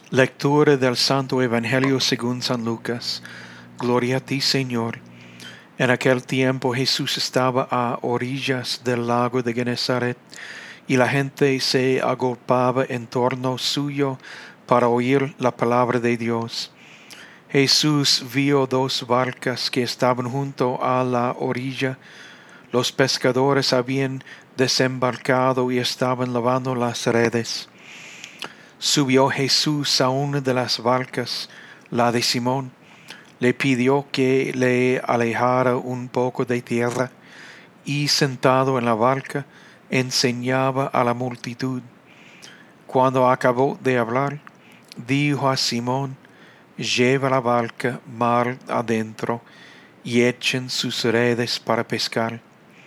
Lectura del Santo Evangelio según San Lucas. Gloria a ti, Señor. En aquel tiempo Jesús estaba a orillas del lago de Genezaret, y la gente se agolpaba en torno suyo para oír la palabra de Dios. Jesús vio dos barcas que estaban junto a la orilla. Los pescadores habían desembarcado y estaban lavando las redes. Subió Jesús a una de las barcas, la de Simón. Le pidió que le alejara un poco de tierra, y sentado en la barca enseñaba a la multitud. Cuando acabó de hablar, dijo a Simón: lleva la barca mar adentro y echen sus redes para pescar.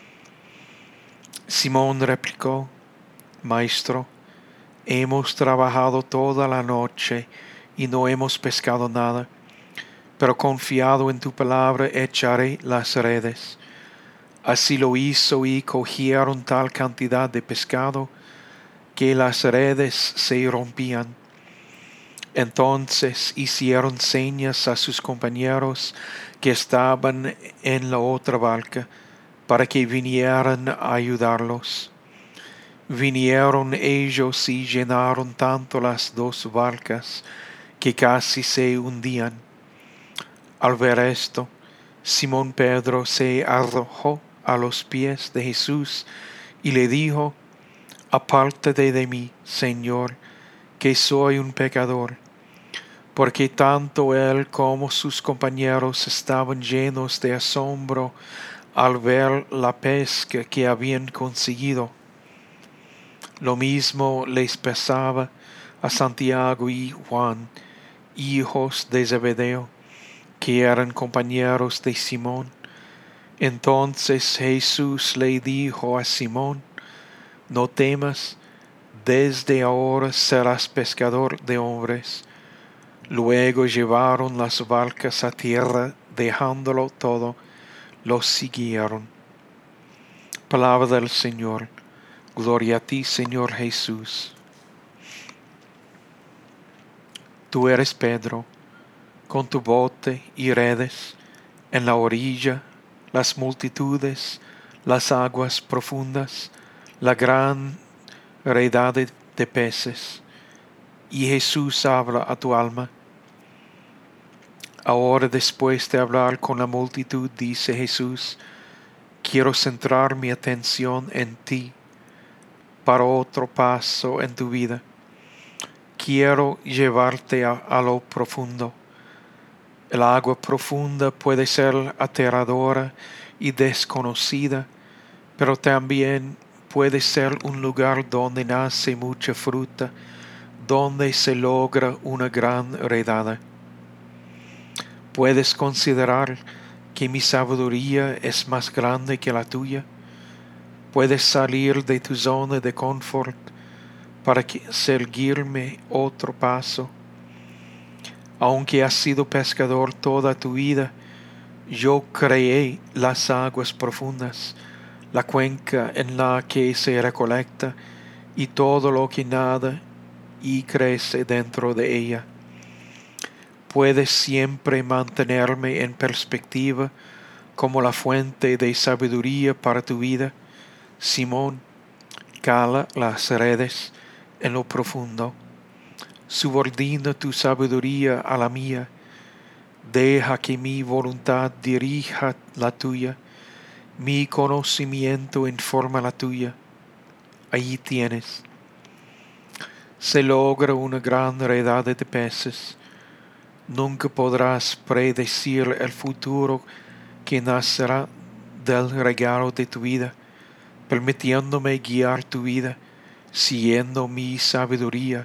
Simón replicó: Maestro, hemos trabajado toda la noche y no hemos pescado nada, pero confiado en tu palabra echaré las redes. Así lo hizo y cogieron tal cantidad de pescado que las redes se rompían. Entonces hicieron señas a sus compañeros que estaban en la otra barca para que vinieran a ayudarlos. Vinieron ellos y llenaron tanto las dos barcas que casi se hundían. Al ver esto, Simón Pedro se arrojó a los pies de Jesús y le dijo: Apártate de mí, Señor, que soy un pecador. Porque tanto él como sus compañeros estaban llenos de asombro al ver la pesca que habían conseguido. Lo mismo les pasaba a Santiago y Juan, hijos de Zebedeo, que eran compañeros de Simón. Entonces Jesús le dijo a Simón: No temas, desde ahora serás pescador de hombres. Luego llevaron las barcas a tierra, dejándolo todo, los siguieron. Palabra del Señor. Gloria a ti, Señor Jesús. Tú eres Pedro, con tu bote y redes, en la orilla, las multitudes, las aguas profundas, la gran redad de peces. Y Jesús habla a tu alma. Ahora, después de hablar con la multitud, dice Jesús: quiero centrar mi atención en ti para otro paso en tu vida. Quiero llevarte a lo profundo. El agua profunda puede ser aterradora y desconocida, pero también puede ser un lugar donde nace mucha fruta, donde se logra una gran redada. ¿Puedes considerar que mi sabiduría es más grande que la tuya? ¿Puedes salir de tu zona de confort para seguirme otro paso? Aunque has sido pescador toda tu vida, yo creé las aguas profundas, la cuenca en la que se recolecta y todo lo que nada y crece dentro de ella. Puedes siempre mantenerme en perspectiva como la fuente de sabiduría para tu vida. Simón, cala las redes en lo profundo. Subordina tu sabiduría a la mía. Deja que mi voluntad dirija la tuya, mi conocimiento informa la tuya. Allí tienes. Se logra una gran redada de peces. Nunca podrás predecir el futuro que nacerá del regalo de tu vida, permitiéndome guiar tu vida, siguiendo mi sabiduría.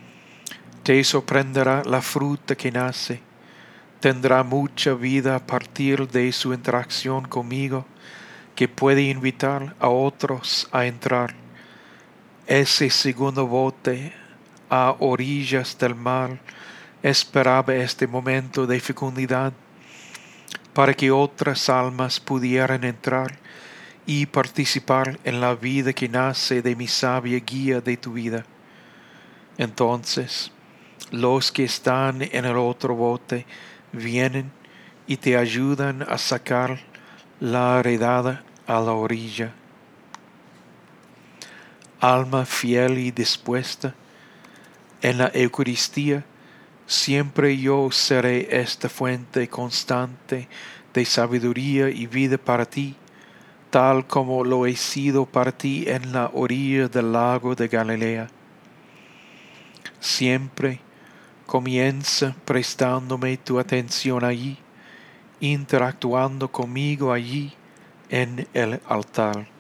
Te sorprenderá la fruta que nace. Tendrá mucha vida a partir de su interacción conmigo, que puede invitar a otros a entrar. Ese segundo bote a orillas del mar esperaba este momento de fecundidad para que otras almas pudieran entrar y participar en la vida que nace de mi sabia guía de tu vida. Entonces, Los que están en el otro bote vienen y te ayudan a sacar la redada a la orilla. Alma fiel y dispuesta, en la Eucaristía siempre yo seré esta fuente constante de sabiduría y vida para ti, tal como lo he sido para ti en la orilla del lago de Galilea. Siempre comienza prestándome tu atención allí, interactuando conmigo allí en el altar.